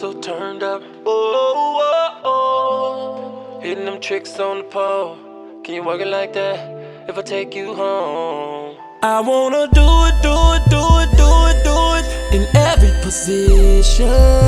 so turned up. Oh, oh, oh. Hitting them tricks on the pole. Can you work it like that if I take you home? I wanna do it, do it, do it, do it, do it in every position.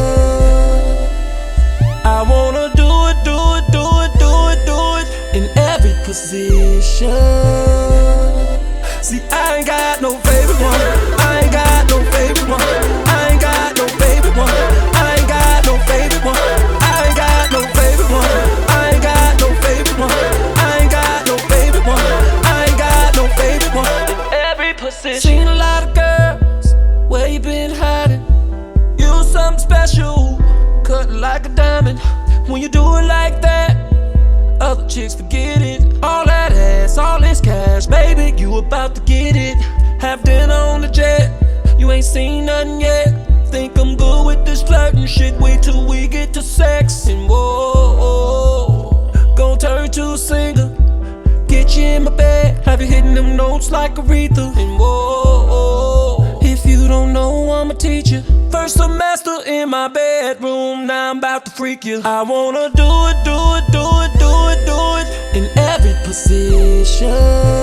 I wanna do it, do it, do it, do it, do it in every position. See, I ain't got no favorite one. I ain't got no favorite one. I ain't got no favorite one. I ain't got no favorite one. I ain't got no favorite one. I ain't got no favorite one. I ain't got no favorite one. I ain't got no favorite one. In every position. Seen a lot of girls, where you been hiding? You something special, cutting like a diamond. When you do it like that, other chicks forget it. All that ass, all this cash, baby, you about to get it. Have dinner on the jet, you ain't seen nothing yet. Think I'm good with this flirting shit, wait till we get to sex. And whoa, gon' turn to a singer, get you in my bed, have you hitting them notes like Aretha. And whoa, if you don't know, I'ma teach you. First semester in my bedroom, now I'm about to freak you. I wanna do it, do it, do it, do it, do it in every position.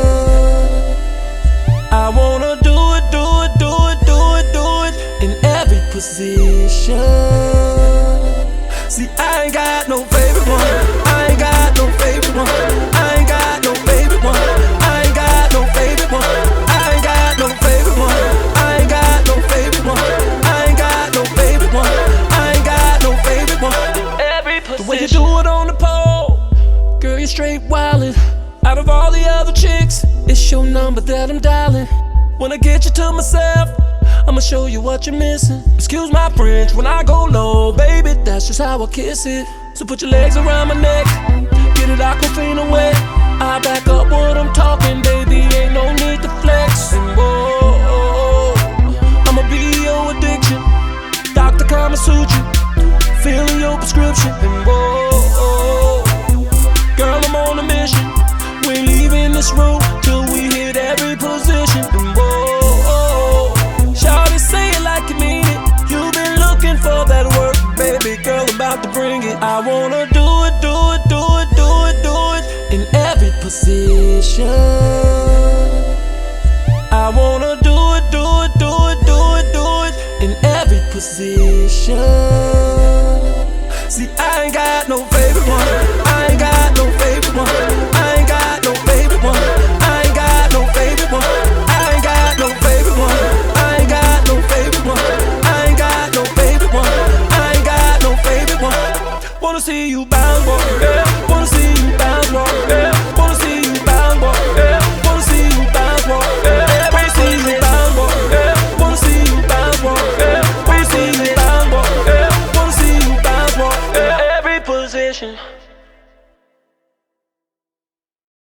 I wanna do it, do it, do it, do it, do it in every position. See, I ain't got no favorite one. I ain't got no favorite one. I ain't got no favorite one. I ain't got no favorite one. I ain't got no favorite one. I ain't got no favorite one. I ain't got no favorite one. I ain't got no favorite one. Every position. The way you do it on the pole, girl, you're straight wildin'. Out of all the other chicks, it's your number that I'm dialing. When I get you to myself, I'ma show you what you're missing. Excuse my French when I go low, baby, that's just how I kiss it. So put your legs around my neck, get it Aquafina wet. I back up what I'm talking, baby, ain't no need to flex. And whoa, I'ma be your addiction, Dr. Kama Sutra, filling your prescription. And whoa, girl, I'm on a mission. We ain't leaving this room till we hit every position. And whoa, shawty, say it like you mean it. You've been looking for that work, baby girl, I'm about to bring it. I wanna do it, do it, do it, do it, do it in every position. I wanna do it, do it, do it, do it, do it in every position. See, I ain't got no favorite one. I ain't got no favorite one. I ain't got no favorite one. I ain't got no favorite one. I ain't got no favorite one. I ain't got no favorite one. I ain't got no favorite one. I ain't got no favorite one. Wanna see you bounce, boy, yeah. Wanna see you bounce, boy, yeah. Wanna see you bounce, boy, yeah. Wanna see you bounce, boy, yeah. Wanna see you bounce, boy, yeah. Wanna see you bounce, boy, yeah. Wanna see you bounce, boy, yeah. Wanna see you bounce, boy, yeah. Every position.